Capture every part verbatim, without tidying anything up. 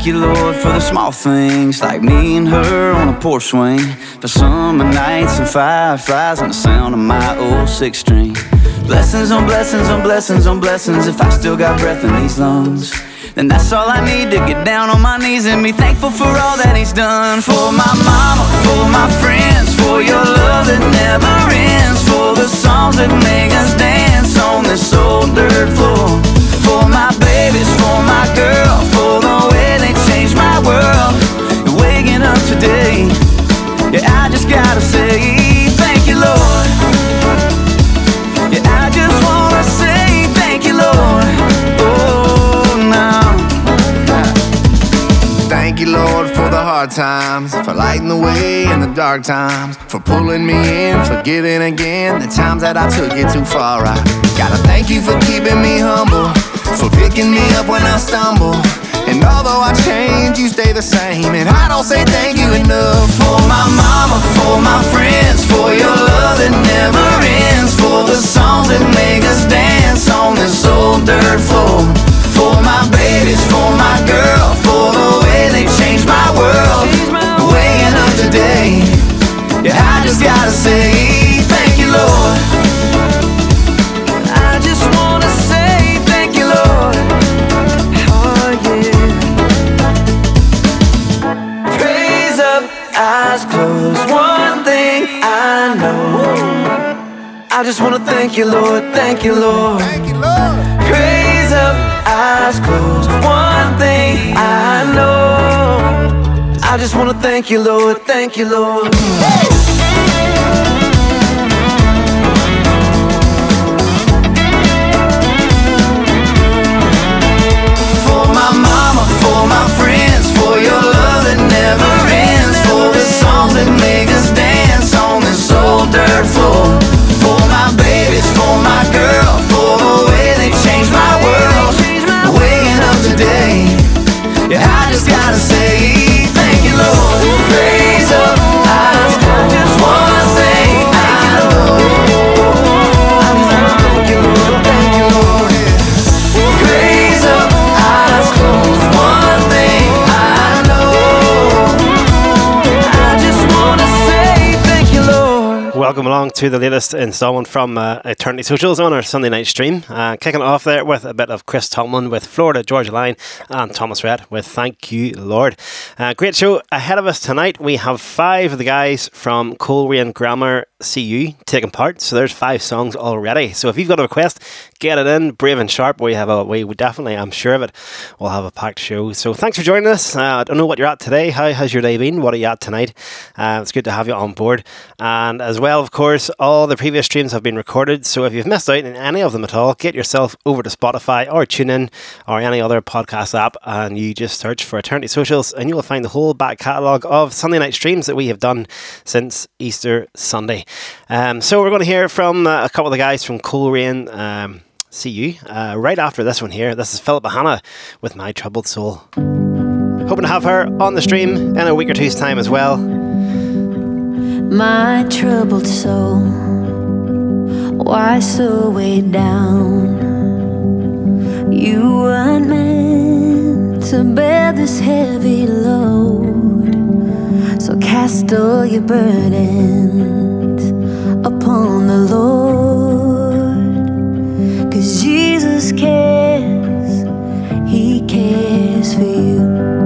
Thank you, Lord, for the small things, like me and her on a porch swing, for summer nights and fireflies and the sound of my old six string. Blessings on blessings on blessings on blessings. If I still got breath in these lungs, then that's all I need to get down on my knees and be thankful for all that he's done. For my mama, for my friends, for your love that never ends, for the songs that make us dance on this old dirt floor. For my babies, for my girl, for the way they changed my world. And waking up today, yeah, I just gotta say thank you, Lord. Yeah, I just wanna say thank you, Lord. Oh, now. Thank you, Lord, for the hard times, for lighting the way in the dark times, for pulling me in, for giving again the times that I took it too far. I gotta thank you for keeping me humble, for picking me up when I stumble. And although I change, you stay the same, and I don't say thank you enough. For my mama, for my friends, for your love that never ends, for the songs that make us dance on this old dirt floor. For my babies, for my girl, for the way they changed my world. Waking up today, yeah, I just gotta say thank you, Lord. I just wanna say thank you, Lord. Oh yeah. Praise up, eyes closed. One thing I know, I just wanna thank you, Lord. Thank you, Lord. Thank you, Lord. Praise up, eyes closed. One thing I know, I just wanna thank you, Lord. Thank you, Lord. For my mama, for my friends, for your love that never ends, for the songs that make us dance on this old dirt floor. For my babies, for my girl, for the way they changed my world. Waking up today, yeah, I just gotta say thank you, Lord. Praise up, eyes closed. Just wanna say thank you, Lord. I just wanna thank you, Lord. Thank you, Lord. Praise up, eyes closed. One thing I know, I just wanna say thank you, Lord. Welcome along to the latest instalment from uh, Eternity Socials on our Sunday night stream. Uh, kicking it off there with a bit of Chris Tomlin with Florida Georgia Line and Thomas Rhett with Thank You Lord. Uh, great show ahead of us tonight. We have five of the guys from Coleraine Grammar C U taking part. So there's five songs already. So if you've got a request, get it in, brave and sharp. We have a we definitely, I'm sure of it, we'll have a packed show. So thanks for joining us. Uh, I don't know what you're at today. How has your day been? What are you at tonight? Uh, it's good to have you on board. And as well, of course, all the previous streams have been recorded. So if you've missed out on any of them at all, get yourself over to Spotify or TuneIn or any other podcast app, and you just search for Eternity Socials, and you will find the whole back catalogue of Sunday night streams that we have done since Easter Sunday. Um, so we're going to hear from uh, a couple of the guys from Coleraine um, C U uh, right after this one here. This is Philippa Hanna with My Troubled Soul. Hoping to have her on the stream in a week or two's time as well. My troubled soul, why so weighed down? You weren't meant to bear this heavy load, so cast all your burdens upon the Lord. 'Cause Jesus cares, He cares for you.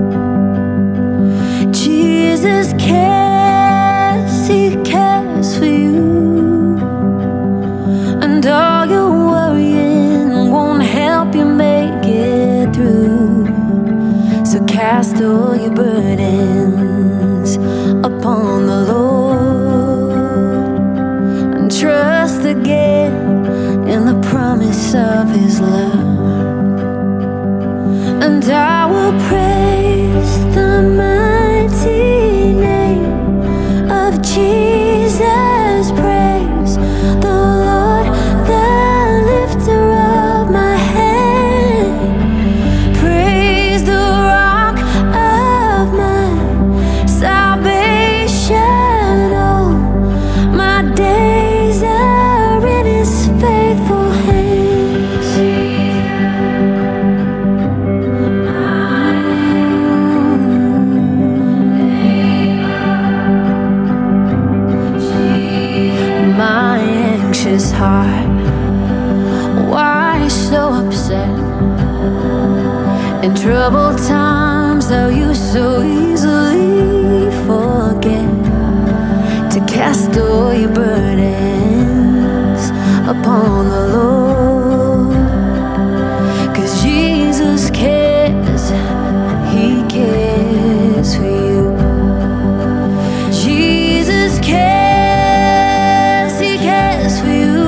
Jesus cares, He cares for you. And all your worrying won't help you make it through. So cast all your burdens upon the Lord, and trust again in the promise of His love. And I will praise the mighty name of Jesus. Praise the Lord, the lifter of my head. Praise the rock of my salvation. Oh, my days are in His faithful hands. My his heart. Why so upset? In troubled times, though you so easily forget to cast all your burdens upon the Lord. 'Cause Jesus cares, he cares for you. Jesus cares, he cares for you.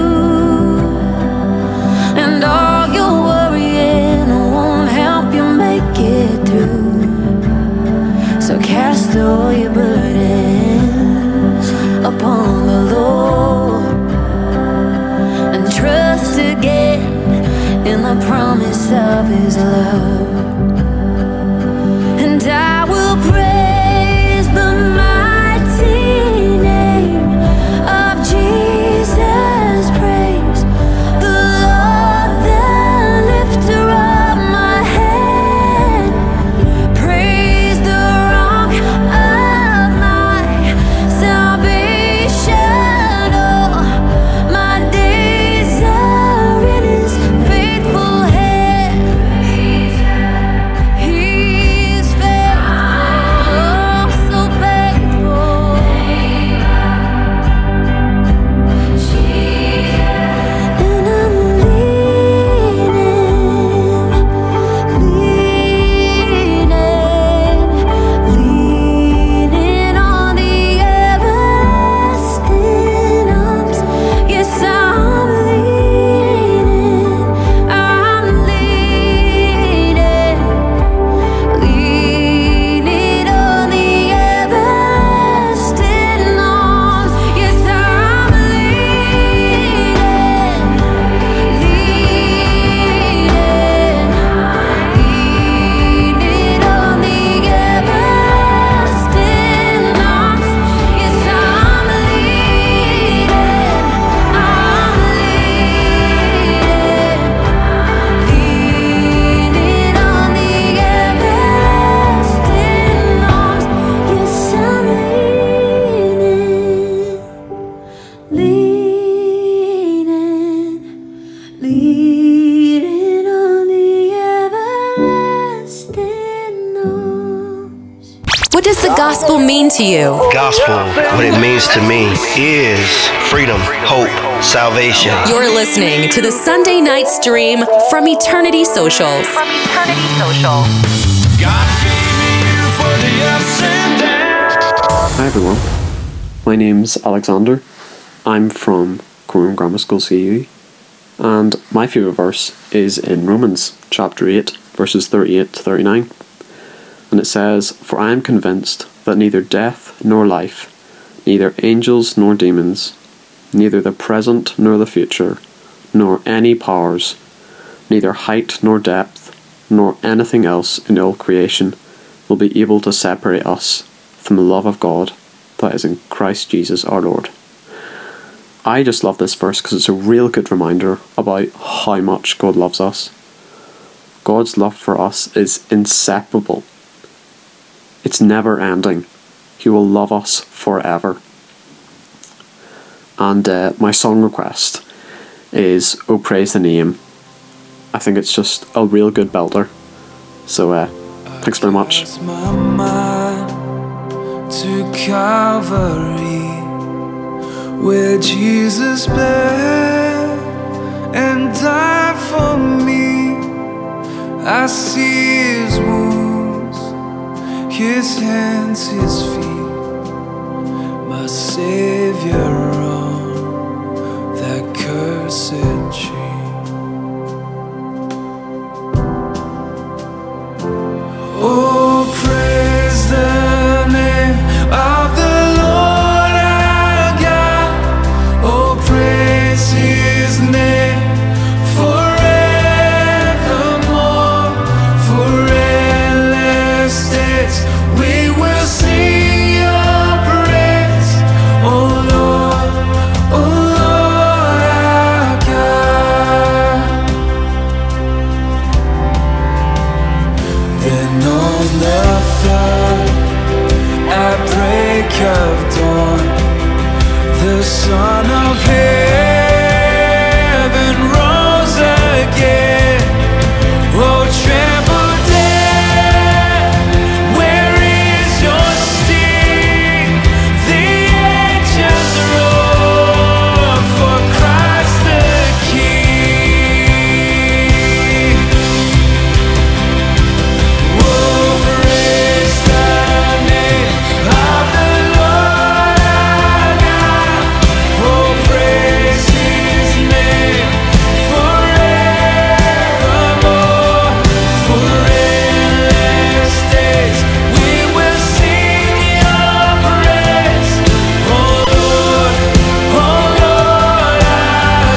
And all your worrying won't help you make it through. So cast all your burdens upon the Lord and trust again in the promise of his love. And I will praise the mighty name of Jesus. Praise the Lord, the lifter of my head. Praise the rock of my salvation. Oh, my days are in his faithful hand. He's faithful, oh, so faithful. And I'm leaning, leaning, leaning on the everlasting arms. Yes, I'm leaning, I'm leaning, leaning on the everlasting arms. Yes, I'm leaning, leaning, leaning on the everlasting arms. Yes, I'm leaning, I'm leaning, leaning on the everlasting arms. Yes, I'm leaning, leaning, leaning on the everlasting arms. What does the gospel mean to you? Gospel, what it means to me is freedom, hope, salvation. You're listening to the Sunday night stream from Eternity Social. From Eternity Social. Hi everyone, my name's Alexander. I'm from Coram Grammar School C U, and my favourite verse is in Romans chapter eight, verses thirty-eight to thirty-nine. And it says, "For I am convinced that neither death nor life, neither angels nor demons, neither the present nor the future, nor any powers, neither height nor depth, nor anything else in all creation will be able to separate us from the love of God that is in Christ Jesus our Lord." I just love this verse because it's a real good reminder about how much God loves us. God's love for us is inseparable. It's never ending. He will love us forever. And uh, my song request is "Oh Praise the Name." I think it's just a real good belter. So uh, thanks very much. Cast my mind to Calvary, where Jesus bled and died for me. I see his wounds, his hands, his feet, my Savior on that cursed tree. Oh, praise the name of the Lord our God. Oh, praise his name forevermore. For endless days we will sing your praise. Oh Lord, oh Lord our God. Then on the third, at break of dawn, the Son of Heaven again. Oh, tremble death, where is your sting? The angels roar for Christ the King. Oh, praise the name of the Lord our God. Oh, praise His name forevermore. For endless days we will sing your praise. Oh Lord, oh Lord our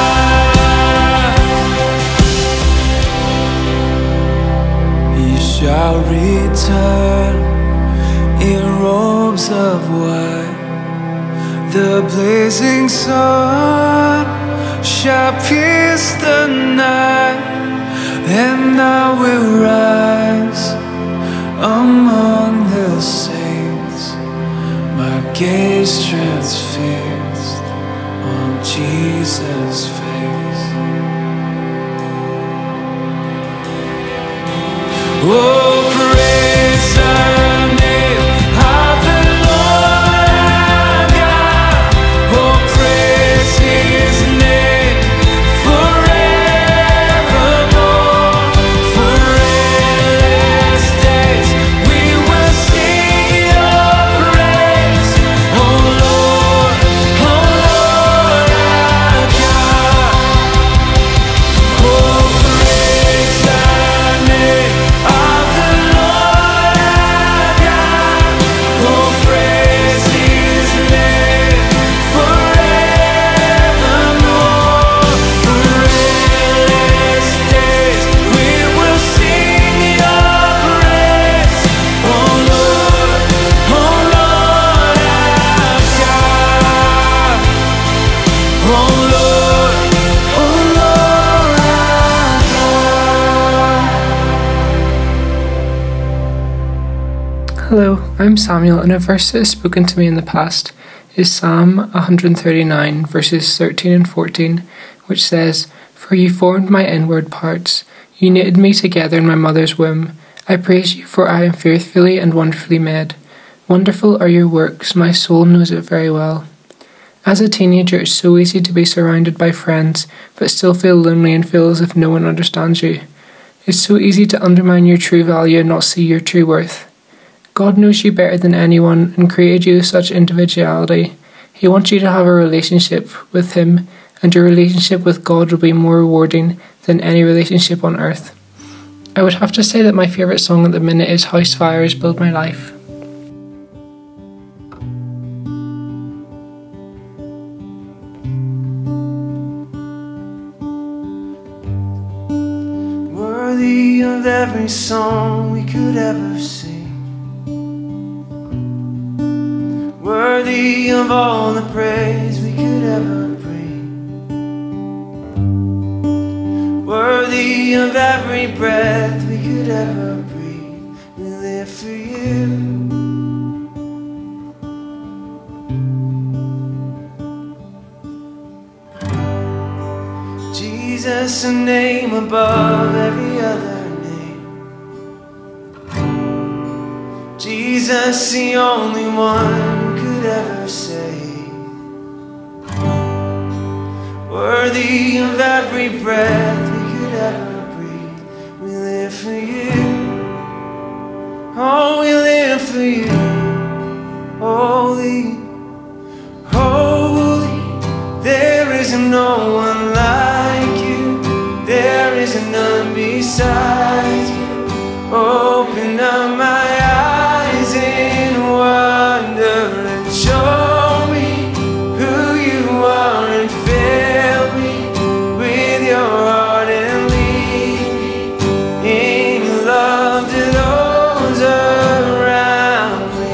God. He shall return in robes of white. The blazing sun shall pierce the night, and I will rise among the saints, my gaze transfixed on Jesus' face. Oh, praise the name of the Lord our God. Oh, praise His name forevermore. For endless days we will sing your praise. Oh Lord, oh Lord our God. Oh, praise the name of the Lord our God. Oh, praise His name forevermore. For endless days we will sing your praise. Oh Lord, oh Lord our God. Oh Lord, oh Lord our God. Hello, I'm Samuel, and a verse that has spoken to me in the past is Psalm one thirty-nine, verses thirteen and fourteen, which says, "For you formed my inward parts, you knitted me together in my mother's womb. I praise you, for I am fearfully and wonderfully made. Wonderful are your works, my soul knows it very well." As a teenager, it's so easy to be surrounded by friends, but still feel lonely and feel as if no one understands you. It's so easy to undermine your true value and not see your true worth. God knows you better than anyone and created you with such individuality. He wants you to have a relationship with Him, and your relationship with God will be more rewarding than any relationship on earth. I would have to say that my favourite song at the minute is House Fires Build My Life. Worthy of every song we could ever sing, worthy of all the praise we could ever bring, worthy of every breath we could ever breathe. We live for you. Jesus, a name above every other name. Jesus, the only one who could ever save. Worthy of every breath we could ever breathe. We live for you. Oh, we live for you. Holy, holy, there is no one like you. There is none beside you. Open up my eyes in wonder and show me who you are, and fill me with your heart and lead me in your love to those around me.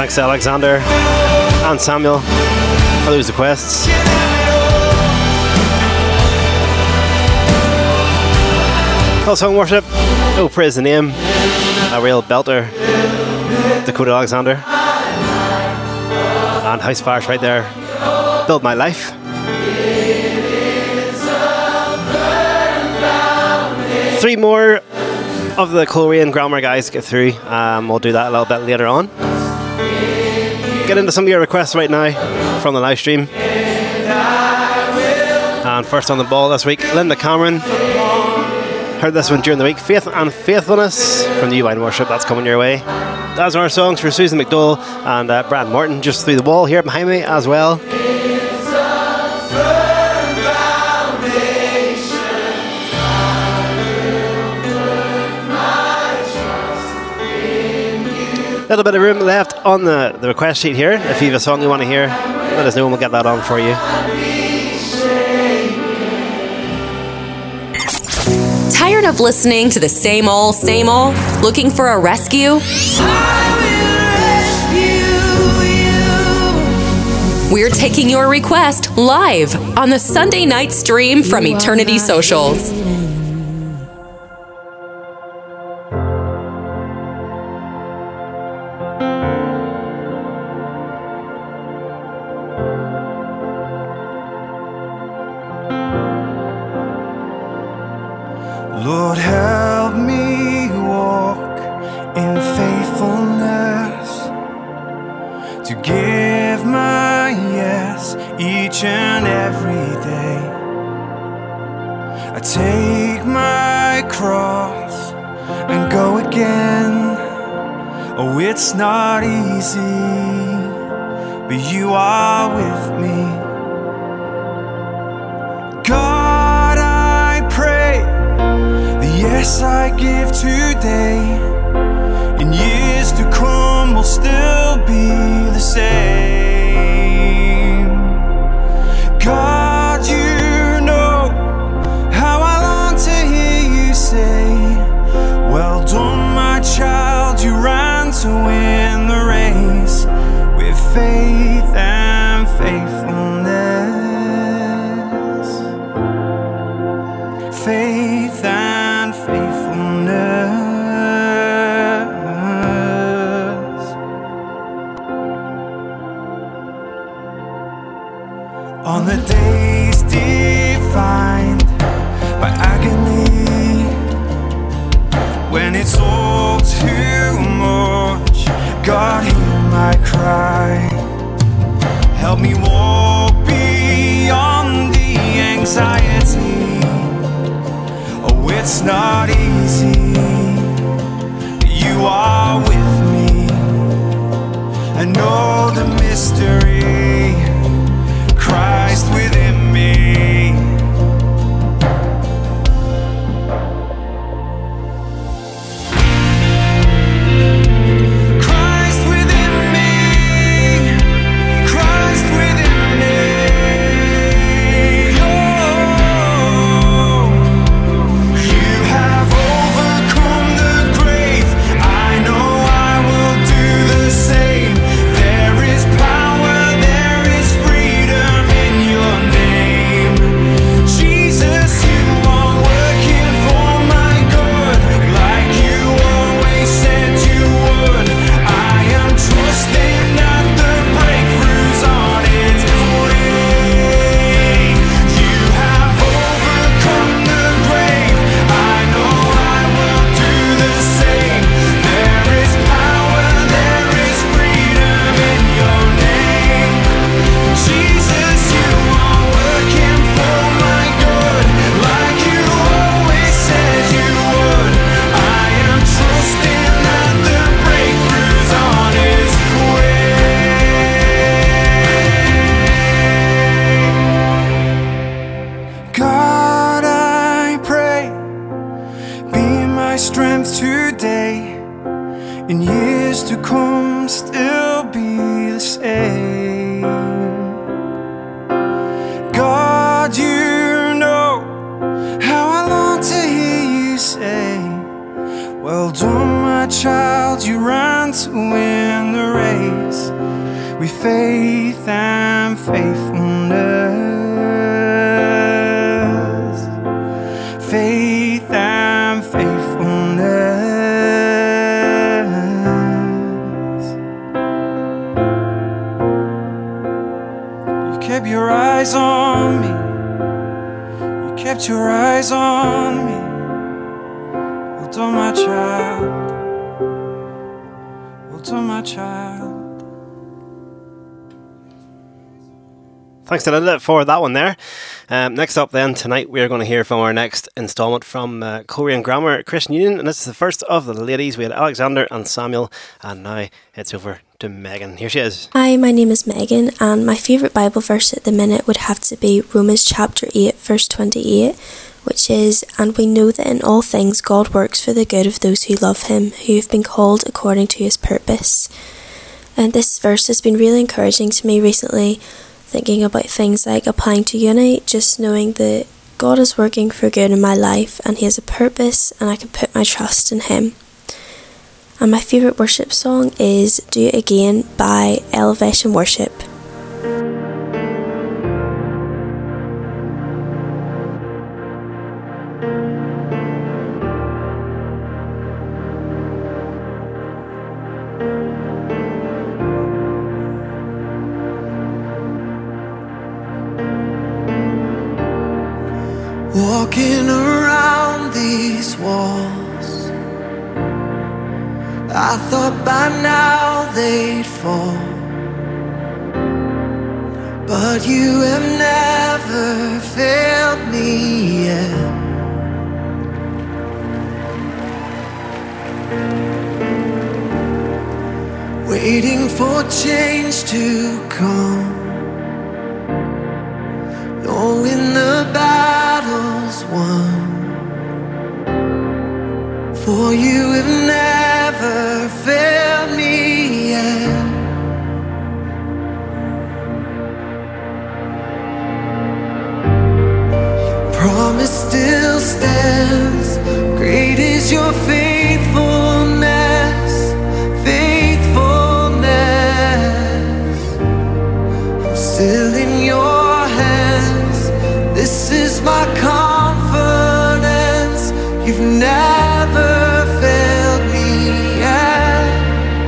Thanks to Alexander and Samuel for those requests. Hillsong Worship, Oh Praise the Name, a real belter, Dakota Alexander. And House Fires right there, Build My Life. Three more of the Coleraine Grammar guys get through. Um, we'll do that a little bit later on. Get into some of your requests right now from the live stream. And first on the ball this week, Linda Cameron. Heard this one during the week. Faith and Faithfulness from New Wine Worship. That's coming your way. That's our songs for Susan McDowell and uh, Brad Morton just through the wall here behind me as well. A little bit of room left on the, the request sheet here. If you have a song you want to hear, let us know and we'll get that on for you. Tired of listening to the same old, same old? Looking for a rescue? We're taking your request live on the Sunday night stream from Eternity Socials. Lord, help me walk in faithfulness, to give my yes each and every day. I take my cross and go again. Oh, it's not easy, but you are with me. God, I pray the yes I give today, in years to come will still be the same. God, you know how I long to hear you say, well done, my child, you ran to win the race with faith and faithfulness. Faith and faithfulness. On the days defined by agony, when it's all too much, God, hear my cry. Help me walk beyond the anxiety. Oh, it's not easy, but you are with me. I know the mystery, Christ within me. Christ within me, Christ within me. Oh, you have overcome the grave. I know I will do the same. There is power there. faith and faithfulness, faith and faithfulness. You kept your eyes on me, you kept your eyes on me. Well done, my child, well done, my child. Thanks to Linda for that one there. Um, next up then, tonight we're going to hear from our next instalment from uh, Korean Grammar Christian Union, and this is the first of the ladies. We had Alexander and Samuel, and now it's over to Megan. Here she is. Hi, my name is Megan, and my favourite Bible verse at the minute would have to be Romans chapter eight verse twenty-eight, which is, "And we know that in all things God works for the good of those who love him, who have been called according to his purpose." And this verse has been really encouraging to me recently, thinking about things like applying to uni, just knowing that God is working for good in my life and he has a purpose and I can put my trust in him. And my favourite worship song is Do It Again by Elevation Worship. Walking around these walls, I thought by now they'd fall, but you have never failed me yet. Waiting for change to come, knowing the battle's won, for you have never failed me yet. Your promise still stands, great is your faithfulness, faithfulness. I'm still in your hands, this is my confidence. You've never failed me yet.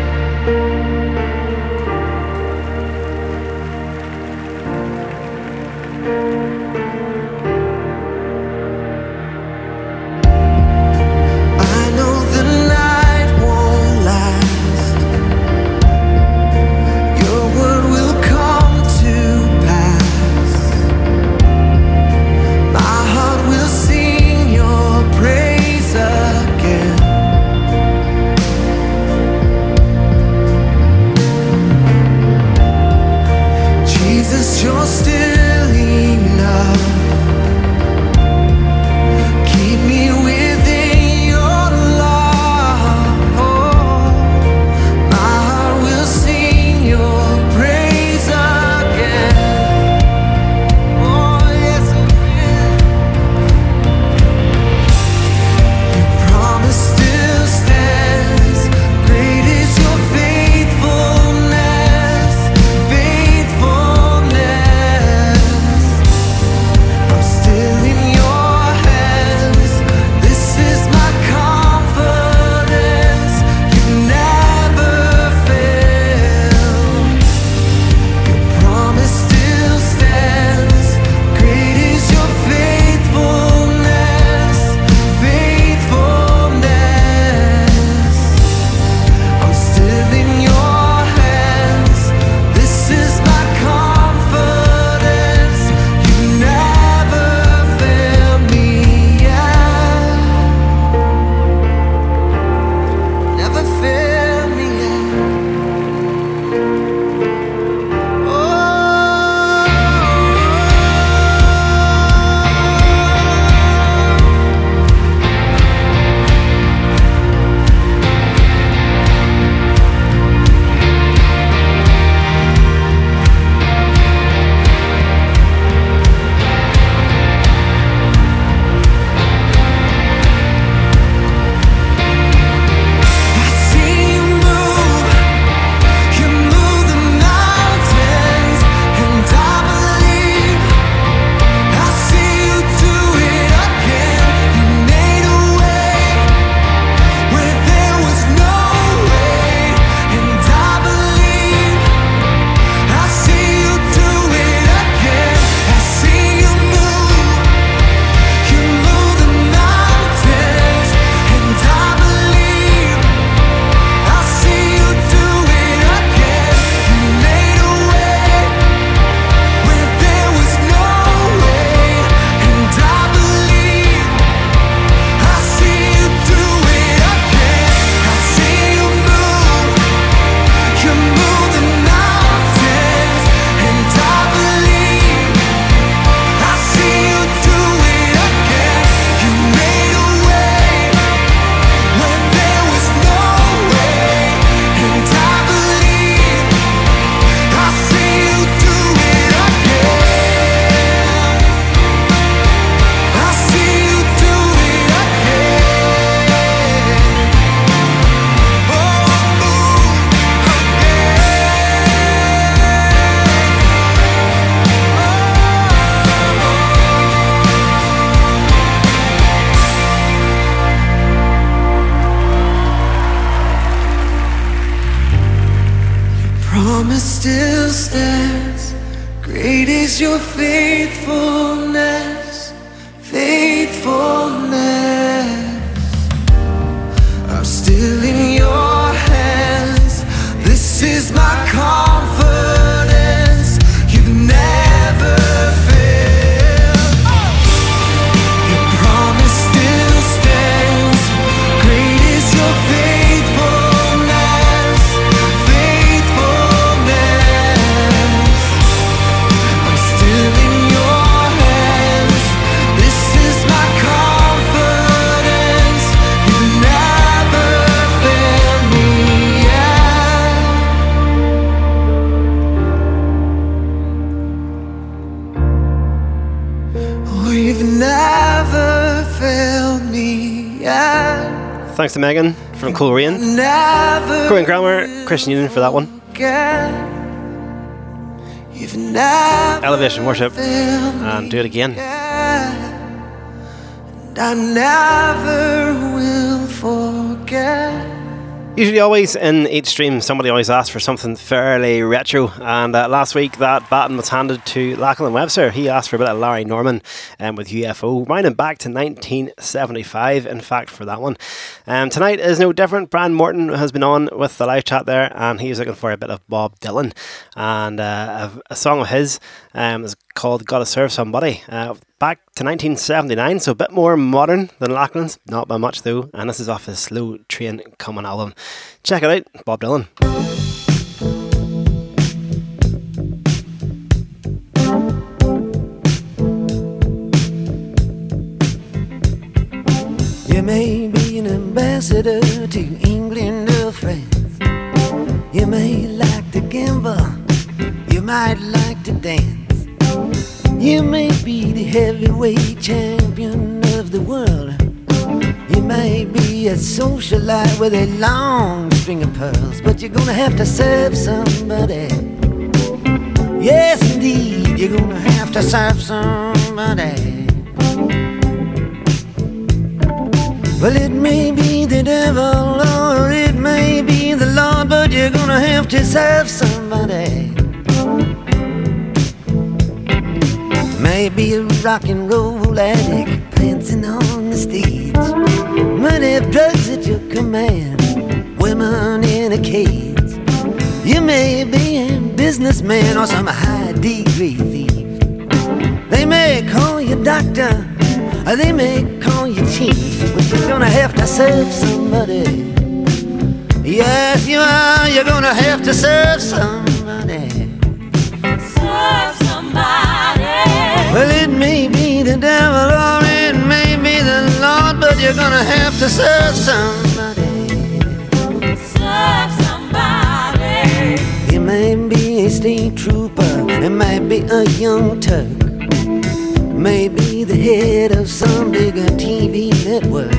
promise still stands. Great is your faithfulness, faithfulness. I'm still in your hands. This is my confidence. You've never failed. Your promise still stands. Great is your faithfulness, faithfulness. I'm still in your hands. This is my confidence. You've never failed me yet. Oh, you've never failed me yet. Thanks to Megan from Coleraine. Never Corinne Grammer, Christian Union for that one. forget. You've never Elevation Worship failed me and Do It Again. yet. And I never will forget. Usually always in each stream somebody always asks for something fairly retro, and uh, last week that baton was handed to Lachlan Webster. He asked for a bit of Larry Norman um, with U F O, winding back to nineteen seventy-five in fact for that one. Um, tonight is no different. Brian Morton has been on with the live chat there, and he was looking for a bit of Bob Dylan, and uh, a, a song of his um, is called Gotta Serve Somebody. Uh, back to nineteen seventy-nine, so a bit more modern than Lachlan's, not by much though, and this is off his Slow Train Coming album. Check it out, Bob Dylan. You may be an ambassador to England or France. You may like to gamble. You might like to dance. You may be the heavyweight champion of the world. You may be a socialite with a long string of pearls, but you're gonna have to serve somebody. Yes, indeed, you're gonna have to serve somebody. Well, it may be the devil or it may be the Lord, but you're gonna have to serve somebody. Maybe a rock and roll addict prancing on the stage, money, drugs at your command, women in a cage. You may be a businessman or some high degree thief. They may call you doctor, or they may call you chief, but you're gonna have to serve somebody. Yes, you are, you're gonna have to serve somebody. Serve somebody. Well, it may be the devil or it may be the Lord, but you're gonna have to serve somebody. Serve somebody. You may be a state trooper, it might be a young Turk, maybe the head of some bigger T V network.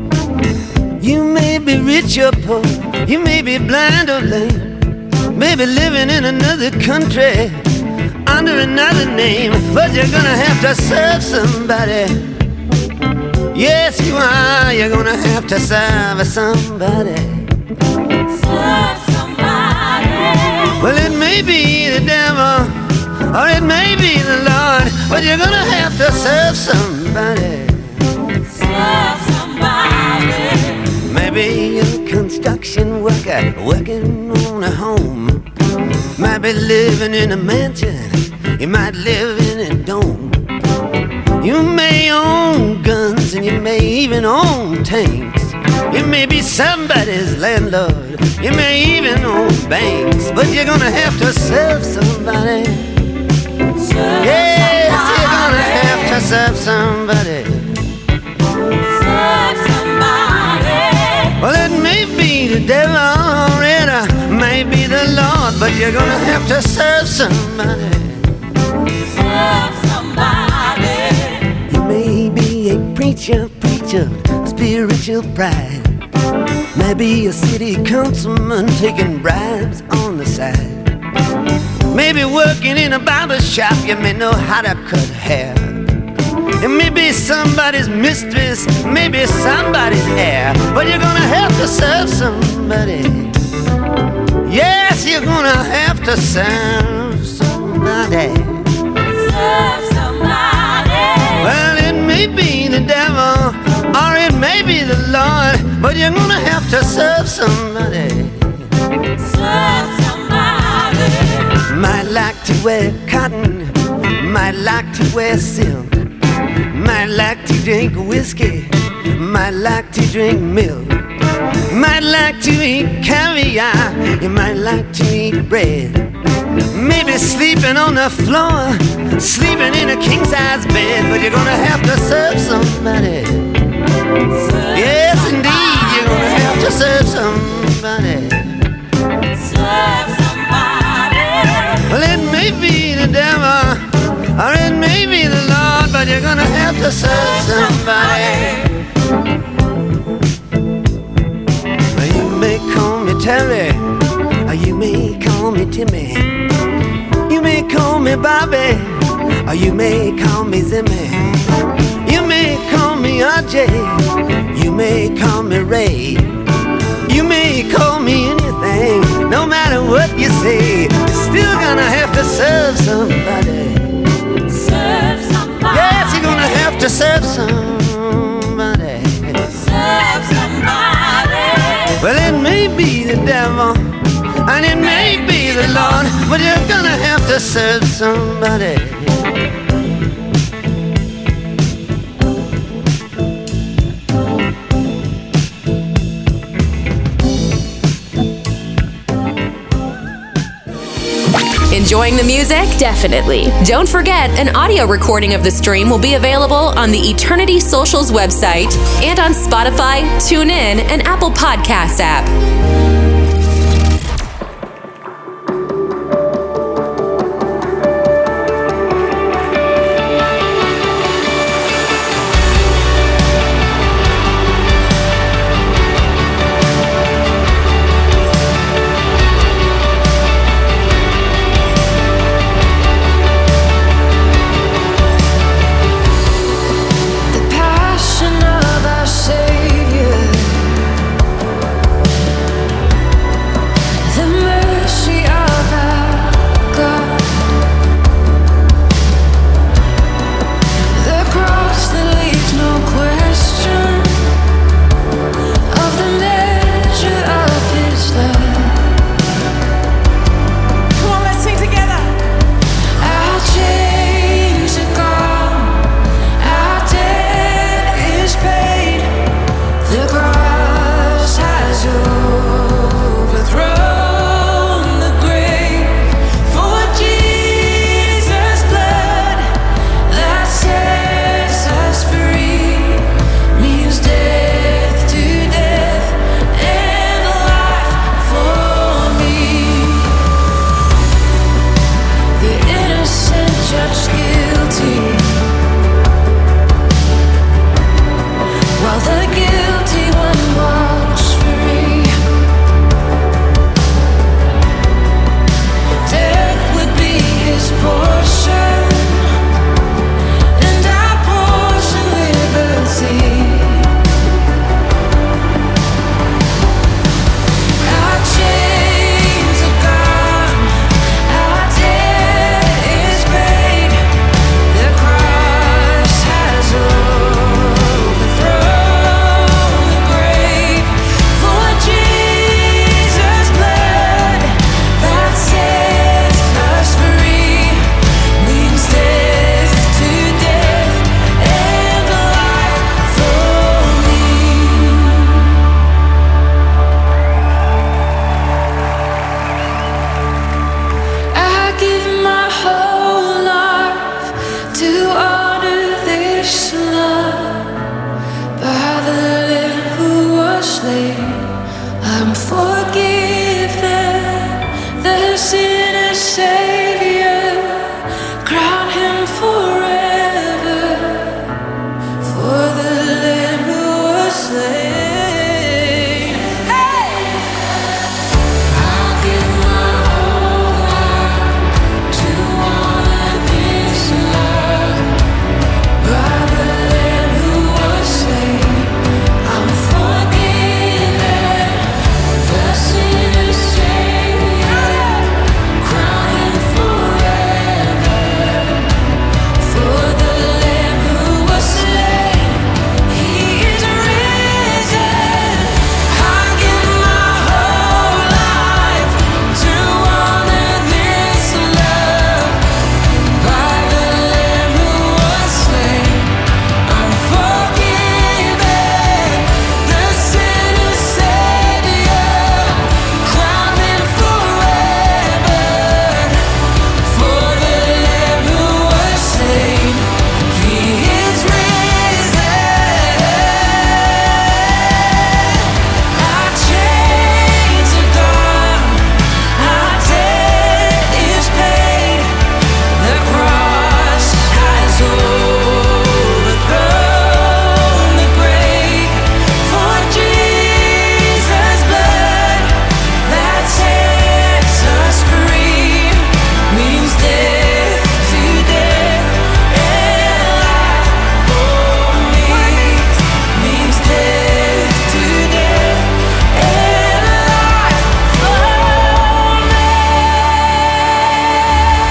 You may be rich or poor, you may be blind or lame, maybe living in another country under another name, but you're gonna have to serve somebody. Yes, you are, you're gonna have to serve somebody. Serve somebody. Well, it may be the devil or it may be the Lord, but you're gonna have to serve somebody. Serve somebody. Maybe a construction worker working on a home, might be living in a mansion, you might live in a dome. You may own guns and you may even own tanks. You may be somebody's landlord, you may even own banks, but you're gonna have to serve somebody. Serve yes, somebody. You're gonna have to serve somebody. Serve somebody. Well, it may be the devil or it may be the Lord, but you're gonna have to serve somebody. Serve somebody. You may be a preacher, preacher, spiritual pride. Maybe a city councilman taking bribes on the side. Maybe working in a barber shop, you may know how to cut hair. It may be somebody's mistress, maybe somebody's heir, but you're gonna have to serve somebody. Yes, you're gonna have to serve somebody. Serve somebody. Well, it may be the devil or it may be the Lord, but you're gonna have to serve somebody. Serve somebody. Might like to wear cotton, might like to wear silk, might like to drink whiskey, might like to drink milk, might like to eat caviar, you might like to eat bread. Maybe sleeping on the floor, sleeping in a king-size bed, but you're gonna have to serve somebody. Serve Yes, somebody. indeed, you're gonna have to serve somebody. Serve somebody. Well, it may be the devil, or it may be the Lord, but you're gonna have to serve somebody. Well, you may call me Terry, or you may call me Timmy. You may call me Bobby, or you may call me Zimmy. You may call me R J, you may call me Ray. You may call me anything, no matter what you say, you're still gonna have to serve somebody. Serve somebody. Yes, you're gonna have to serve somebody. Serve somebody. Well, it may be the devil, and it may be the Lord, but you're gonna have to serve somebody. Enjoying the music? Definitely. Don't forget, an audio recording of the stream will be available on the Eternity Socials website and on Spotify, TuneIn, and Apple Podcasts app. The passion of our Savior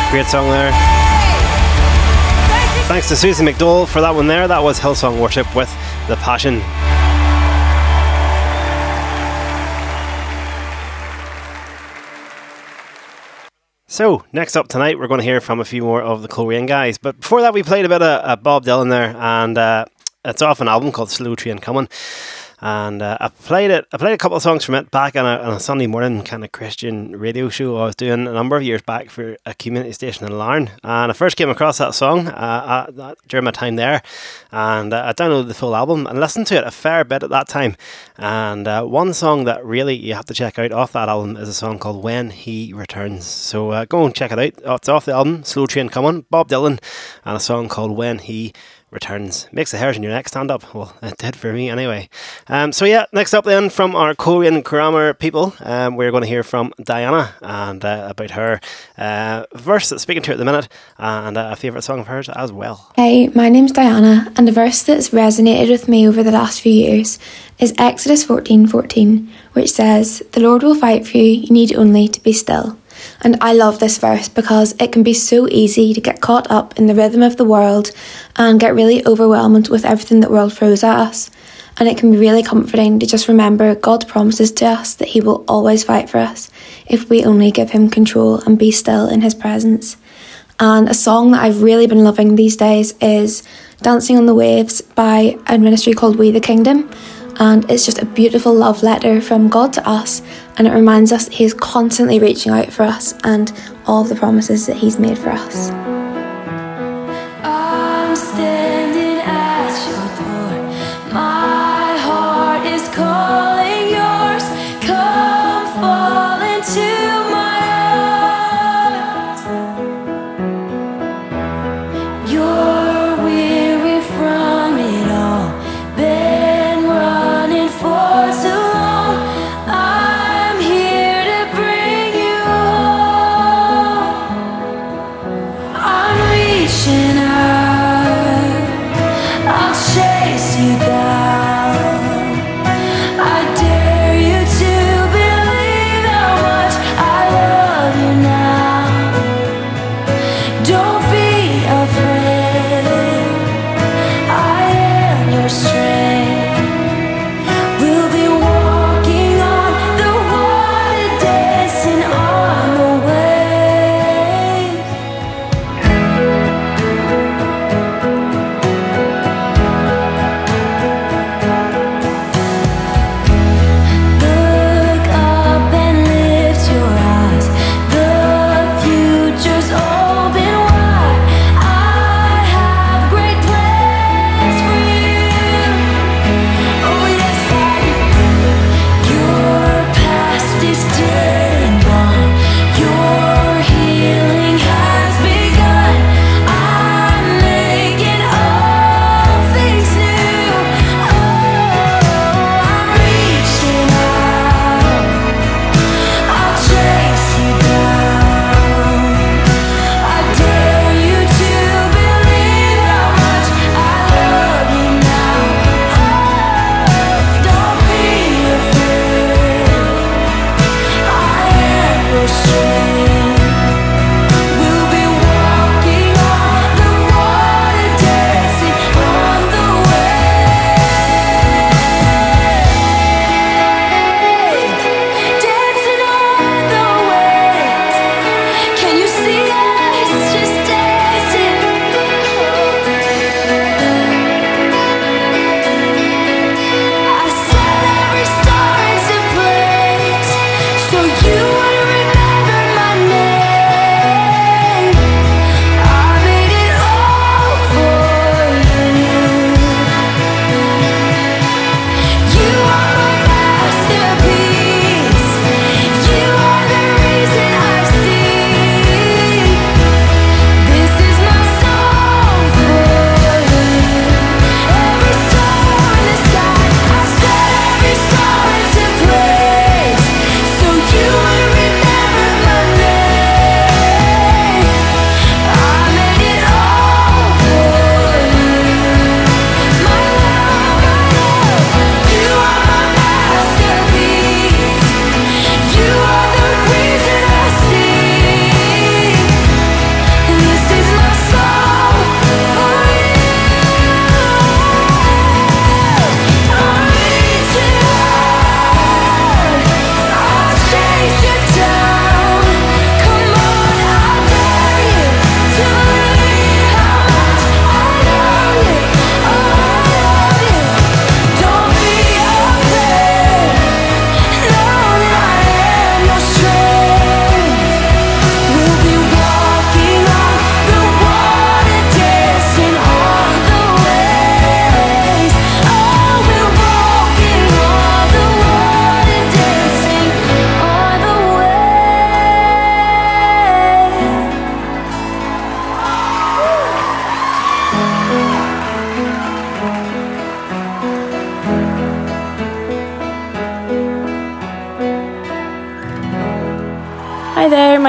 Great song there. Thanks to Susie McDowell for that one there. That was Hillsong Worship with The Passion. So, next up tonight, we're going to hear from a few more of the Coleraine guys. But before that, we played a bit of uh, Bob Dylan there, and uh, it's off an album called Slow Train Coming. And uh, I played it. I played a couple of songs from it back on a, on a Sunday morning kind of Christian radio show I was doing a number of years back for a community station in Larne. And I first came across that song uh, uh, during my time there, and uh, I downloaded the full album and listened to it a fair bit at that time. And uh, one song that really you have to check out off that album is a song called When He Returns. So uh, go and check it out. It's off the album Slow Train Coming, Bob Dylan, and a song called When He Returns. Makes the hairs in your neck stand up. Well, it did for me anyway. Um, so yeah, next up then from our Coleraine Curramer people, um, we're going to hear from Diana and uh, about her uh, verse that's speaking to her at the minute, and uh, a favourite song of hers as well. Hey, my name's Diana, and a verse that's resonated with me over the last few years is Exodus fourteen fourteen, which says, "The Lord will fight for you, you need only to be still." And I love this verse because it can be so easy to get caught up in the rhythm of the world and get really overwhelmed with everything that the world throws at us. And it can be really comforting to just remember God promises to us that he will always fight for us if we only give him control and be still in his presence. And a song that I've really been loving these days is Dancing on the Waves by a ministry called We the Kingdom. And it's just a beautiful love letter from God to us, and it reminds us that he is constantly reaching out for us and all of the promises that he's made for us. I'm standing at your door. My heart is calling yours. Come fall into my arms. You're weary from it all. Been running for so long. I'm here to bring you home.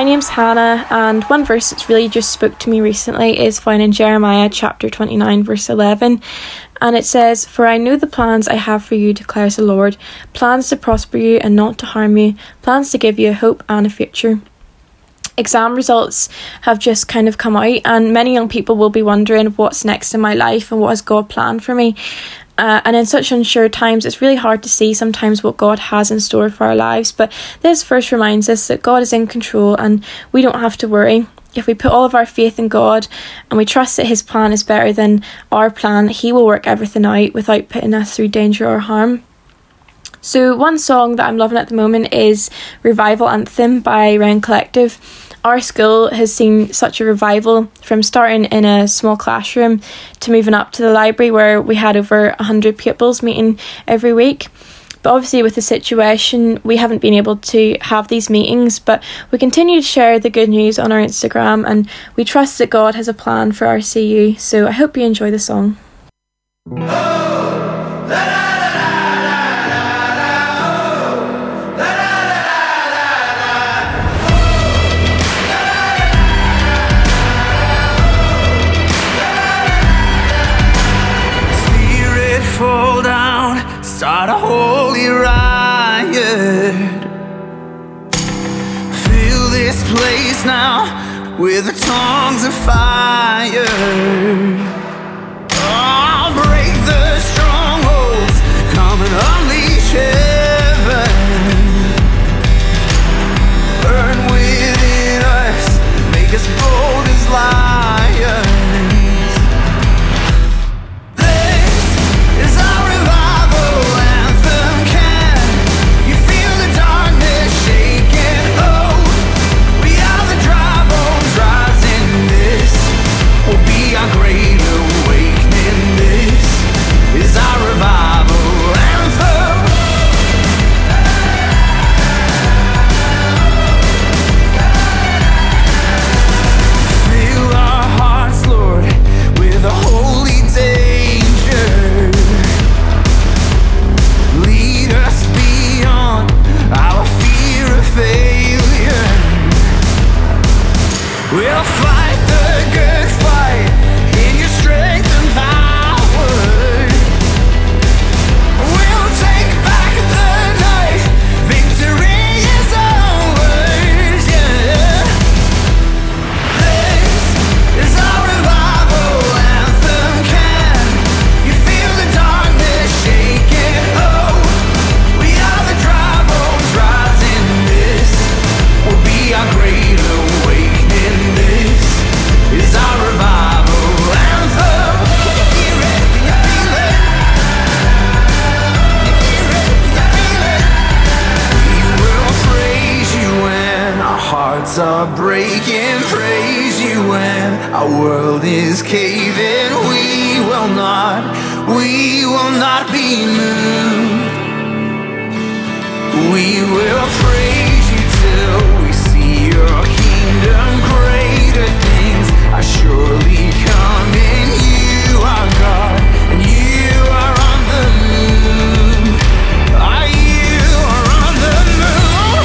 my name's Hannah, and one verse that's really just spoke to me recently is found in Jeremiah chapter twenty-nine, verse eleven. And it says, "For I know the plans I have for you, declares the Lord, plans to prosper you and not to harm you, plans to give you a hope and a future." Exam results have just kind of come out, and many young people will be wondering what's next in my life and what has God planned for me. Uh, and in such unsure times, it's really hard to see sometimes what God has in store for our lives. But this verse reminds us that God is in control and we don't have to worry. If we put all of our faith in God and we trust that his plan is better than our plan, he will work everything out without putting us through danger or harm. So one song that I'm loving at the moment is Revival Anthem by Round Collective. Our school has seen such a revival from starting in a small classroom to moving up to the library where we had over one hundred pupils meeting every week. But obviously with the situation, we haven't been able to have these meetings, but we continue to share the good news on our Instagram, and we trust that God has a plan for our C U. So I hope you enjoy the song. Spirit fall down, start a holy riot. Fill this place now with the tongues of fire. Oh, break the strongholds, come and unleash heaven. Burn within us, make us bold as lions. This is our revival anthem. Can you feel the darkness shaking? Oh, we are the dry bones rising. This will be our great awakening. This is our revival anthem. Fill our hearts, Lord, with a holy danger. Lead us beyond our fear of failure. We'll fight the good fight in your strength and power. We'll take back the night. Victory is ours, yeah. This is our revival anthem. Can you feel the darkness shaking? Oh, we are the dry bones rising. This will be our great awakening. This is our revival anthem. Can you hear it? Can you feel it? Can you hear it? Can you feel it? We will praise you when our hearts are breaking. Praise you when our world is caving. We will not, we will not be moved. We will praise you till we see your kingdom. Greater things are surely coming. You are God and you are on the move. Are you are on the move?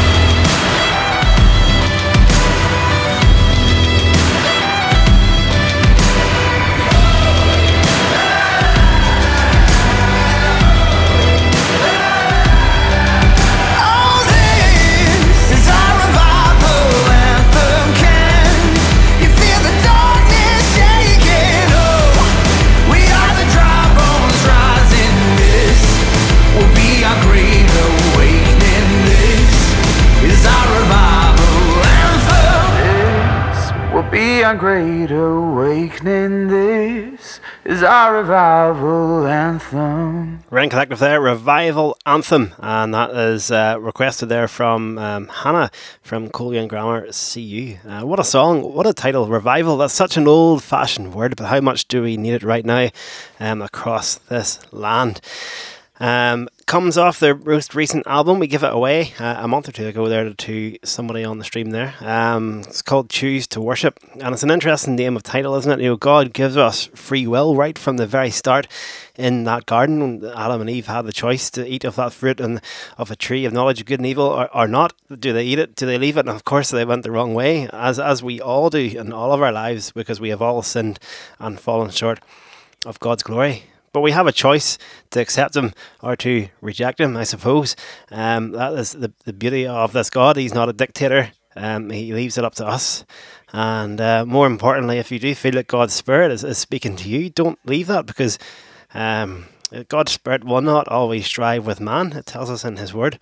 Oh, this is our revival anthem. Can you feel the darkness shaking? Oh, we are the dry bones rising. This will be our great awakening. This is our revival anthem. This will be our great awakening. This is our revival anthem. Round Collective there, Revival Anthem, and that is uh, requested there from um, Hannah from Colgan Grammar C U. Uh, what a song, what a title, Revival. That's such an old-fashioned word, but how much do we need it right now um, across this land? Um, comes off their most recent album. We give it away uh, a month or two ago there to somebody on the stream there. Um, it's called Choose to Worship, and it's an interesting name of title, isn't it? You know, God gives us free will right from the very start in that garden when Adam and Eve had the choice to eat of that fruit and of a tree of knowledge of good and evil or, or not. Do they eat it? Do they leave it? And of course they went the wrong way, as as we all do in all of our lives, because we have all sinned and fallen short of God's glory. But we have a choice to accept him or to reject him, I suppose. Um, that is the, the beauty of this God. He's not a dictator. Um, he leaves it up to us. And uh, more importantly, if you do feel that God's Spirit is, is speaking to you, don't leave that, because um, God's Spirit will not always strive with man. It tells us in his word.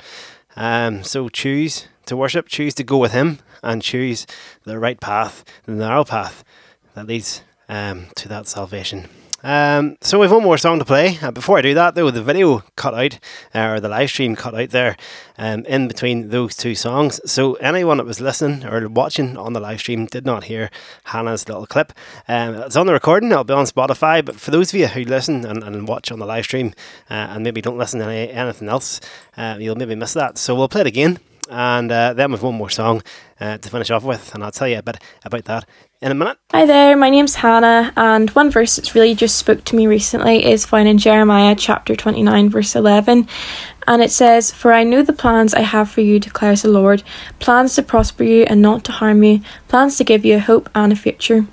Um, so choose to worship, choose to go with him, and choose the right path, the narrow path that leads um, to that salvation. Um, so we have one more song to play. Uh, before I do that, though, the video cut out, uh, or the live stream cut out there um, in between those two songs. So anyone that was listening or watching on the live stream did not hear Hannah's little clip. Um, it's on the recording, it'll be on Spotify, but for those of you who listen and, and watch on the live stream uh, and maybe don't listen to any, anything else, uh, you'll maybe miss that. So we'll play it again, and uh, then with one more song uh, to finish off with, and I'll tell you a bit about that in a minute. Hi there, my name's Hannah, and one verse that's really just spoke to me recently is found in Jeremiah chapter twenty-nine verse eleven, and it says, "For I know the plans I have for you, declares the Lord, plans to prosper you and not to harm you, plans to give you a hope and a future."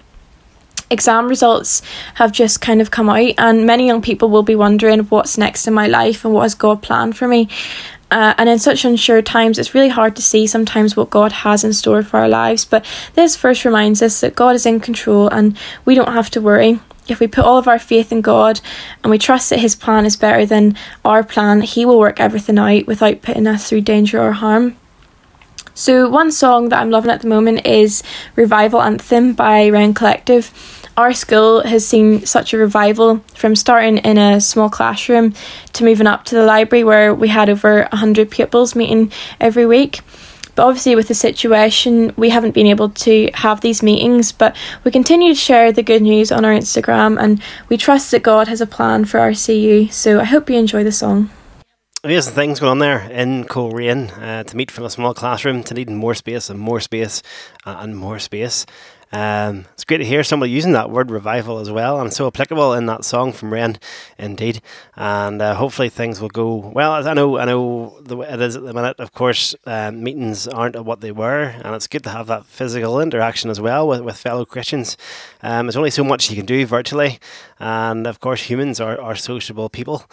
Exam results have just kind of come out, and many young people will be wondering what's next in my life and what has God planned for me. Uh, and in such unsure times, it's really hard to see sometimes what God has in store for our lives. But this verse reminds us that God is in control and we don't have to worry. If we put all of our faith in God and we trust that his plan is better than our plan, he will work everything out without putting us through danger or harm. So one song that I'm loving at the moment is Revival Anthem by Wren Collective. Our school has seen such a revival, from starting in a small classroom to moving up to the library, where we had over one hundred pupils meeting every week. But obviously with the situation, we haven't been able to have these meetings, but we continue to share the good news on our Instagram, and we trust that God has a plan for our C U. So I hope you enjoy the song. Amazing things going on there in Coleraine, uh, to meet from a small classroom to needing more space and more space uh, and more space. Um, it's great to hear somebody using that word revival as well, and so applicable in that song from Wren, indeed. And uh, hopefully things will go well. As I know, I know the way it is at the minute. Of course, um, meetings aren't what they were, and it's good to have that physical interaction as well with, with fellow Christians. Um, there's only so much you can do virtually, and of course, humans are, are sociable people.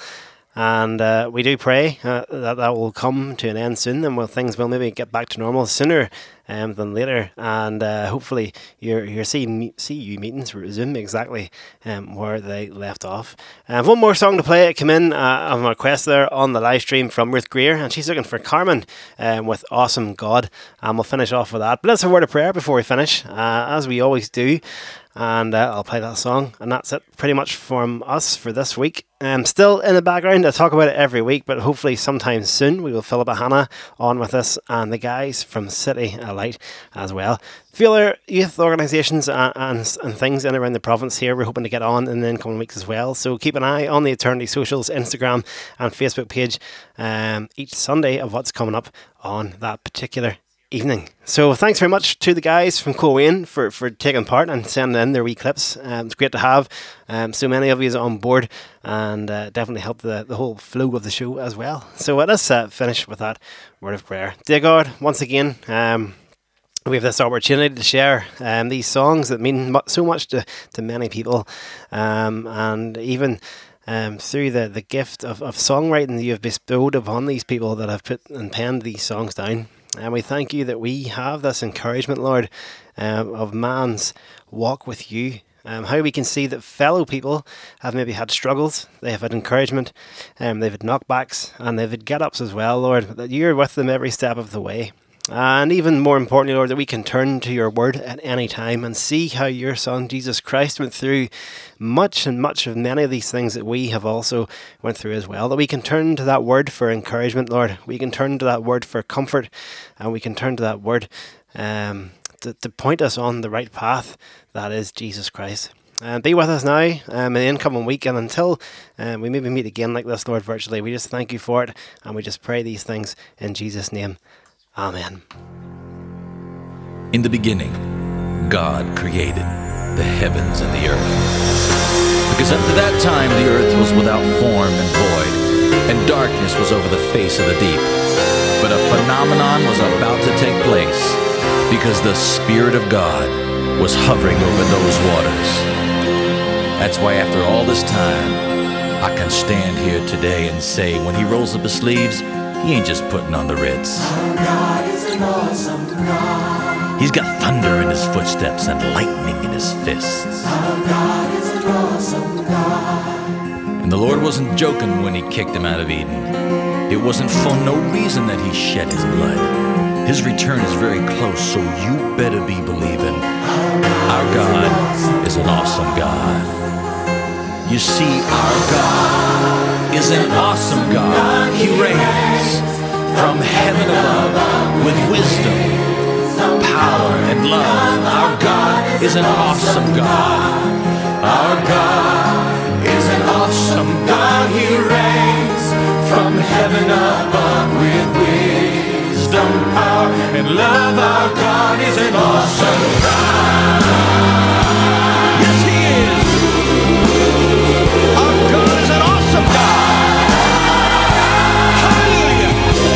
And uh, we do pray uh, that that will come to an end soon, and well, things will maybe get back to normal sooner um, than later. And uh, hopefully your your C U meetings resume exactly um, where they left off. Uh, one more song to play. It came in uh, on a request there on the live stream from Ruth Greer, and she's looking for Carmen um, with Awesome God. And we'll finish off with that. But let's have a word of prayer before we finish, uh, as we always do. And uh, I'll play that song, and that's it pretty much from us for this week. Um, still in the background, I talk about it every week, but hopefully sometime soon we will Philippa Hannah on with us, and the guys from City Alight as well. A few other youth organisations and, and, and things in around the province here we're hoping to get on in the incoming weeks as well. So keep an eye on the Eternity Socials Instagram and Facebook page um, each Sunday of what's coming up on that particular evening. So thanks very much to the guys from Coleraine for, for taking part and sending in their wee clips. Um, it's great to have um, so many of you on board, and uh, definitely helped the, the whole flow of the show as well. So let us uh, finish with that word of prayer. Dear God, once again, um, we have this opportunity to share um, these songs that mean so much to, to many people, um, and even Um, through the, the gift of, of songwriting that you have bestowed upon these people that have put and penned these songs down. And we thank you that we have this encouragement, Lord, um, of man's walk with you. Um, how we can see that fellow people have maybe had struggles, they have had encouragement, um, they've had knockbacks, and they've had get-ups as well, Lord, that you're with them every step of the way. And even more importantly, Lord, that we can turn to your word at any time and see how your Son, Jesus Christ, went through much and much of many of these things that we have also went through as well. That we can turn to that word for encouragement, Lord. We can turn to that word for comfort, and we can turn to that word um, to, to point us on the right path, that is Jesus Christ. And be with us now um, in the incoming week, and until um, we maybe meet again like this, Lord, virtually, we just thank you for it, and we just pray these things in Jesus' name. Amen. In the beginning, God created the heavens and the earth. Because up to that time the earth was without form and void, and darkness was over the face of the deep. But a phenomenon was about to take place, because the Spirit of God was hovering over those waters. That's why after all this time, I can stand here today and say, when he rolls up his sleeves, he ain't just putting on the Ritz. Our God is an awesome God. He's got thunder in his footsteps and lightning in his fists. Our God is an awesome God. And the Lord wasn't joking when he kicked him out of Eden. It wasn't for no reason that he shed his blood. His return is very close, so you better be believing. Our God is an awesome God. You see, our God is an awesome God. He reigns from heaven above with wisdom, power, and love. Our God is an awesome God. Our God is an awesome God. He reigns from heaven above with wisdom, power, and love. Our God is an awesome God. Yes, he is. Our God is an awesome God. Hallelujah.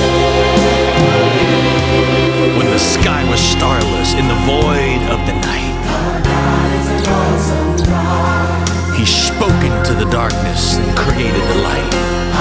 When the sky was starless in the void of the night, he spoke into the darkness and created the light.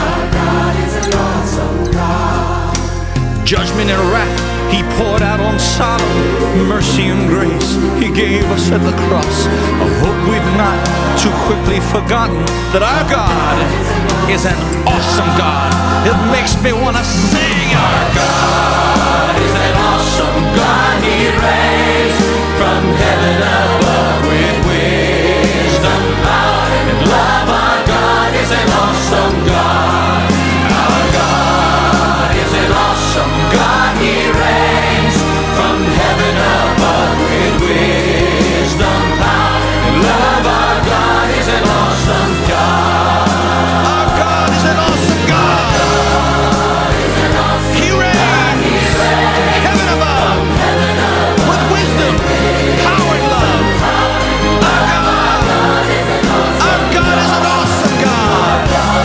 Judgment and wrath he poured out on Sodom. Mercy and grace he gave us at the cross. I hope we've not too quickly forgotten that our God is an awesome God. It makes me want to sing. Our God is an awesome God. He reigns from heaven above with wisdom, power, and love. Our God is an awesome God. Our God is an awesome God. He reigns from heaven above with wisdom, power, and love. Our God is an awesome God. Our God is an awesome God. He reigns from heaven above with wisdom, power, and love. Our God, our God is an awesome God.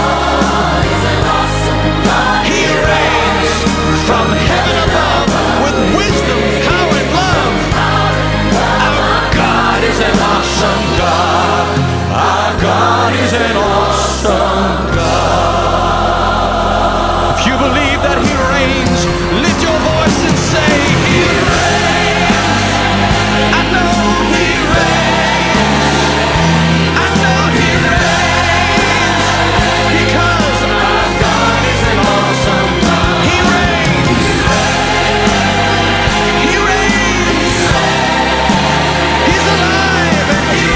He reigns from heaven above with wisdom, power, and love. Our God is an awesome God. Our God is an awesome God. If you believe that he reigns, lift your voice and say, he reigns. I know he reigns. I know he reigns. Because our God is an awesome God. He reigns. He reigns. He's alive and he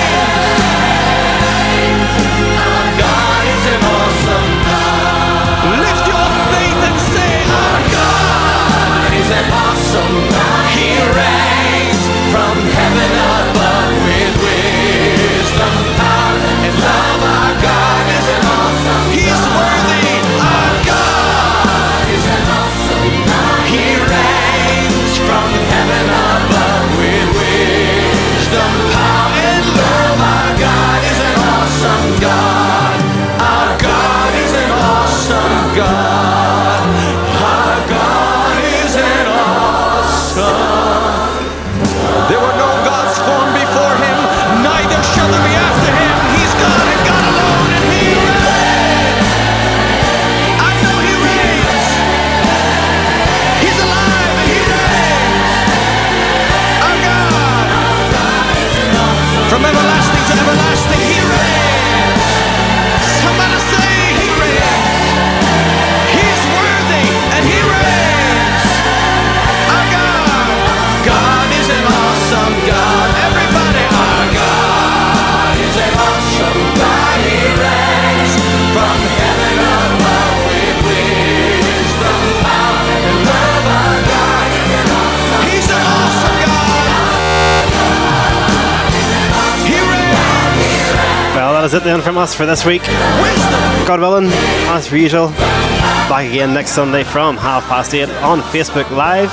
reigns. Our God is an awesome God. Lift your faith and say, our God is an awesome God. He reigns from heaven above with wisdom, power, and love. Our God is an awesome God. He's worthy. Our God is an awesome God. He reigns from heaven above with wisdom, power, and love. Our God is an awesome God. Our God is an awesome God. Our God is an awesome. There were no gods formed before him, neither shall there be after him. He's God and God alone, and he reigns. I know he reigns. He's alive and he reigns. Our God, from everlasting to everlasting, he reigns. Somebody say he reigns. He's worthy and he reigns. Our God, God is an awesome God. Everybody, our God is an awesome God. He reigns from heaven above with wisdom, power, and love. Our God is an awesome. He's an awesome God. He reigns. is it then from us for this week. God willing, as per usual, back again next Sunday from half past eight on Facebook Live.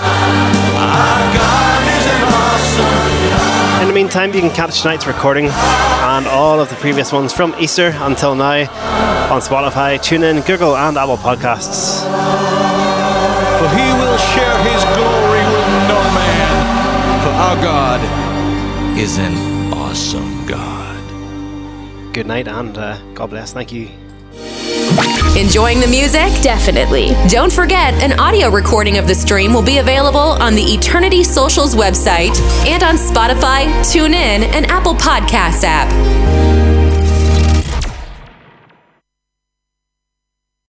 In the meantime, you can catch tonight's recording and all of the previous ones from Easter until now on Spotify, TuneIn, Google and Apple Podcasts. For he will share his glory with no man, for our God is an awesome God. Good night and uh, God bless. Thank you. Enjoying the music? Definitely. Don't forget, an audio recording of the stream will be available on the Eternity Socials website and on Spotify, TuneIn, and Apple Podcasts app.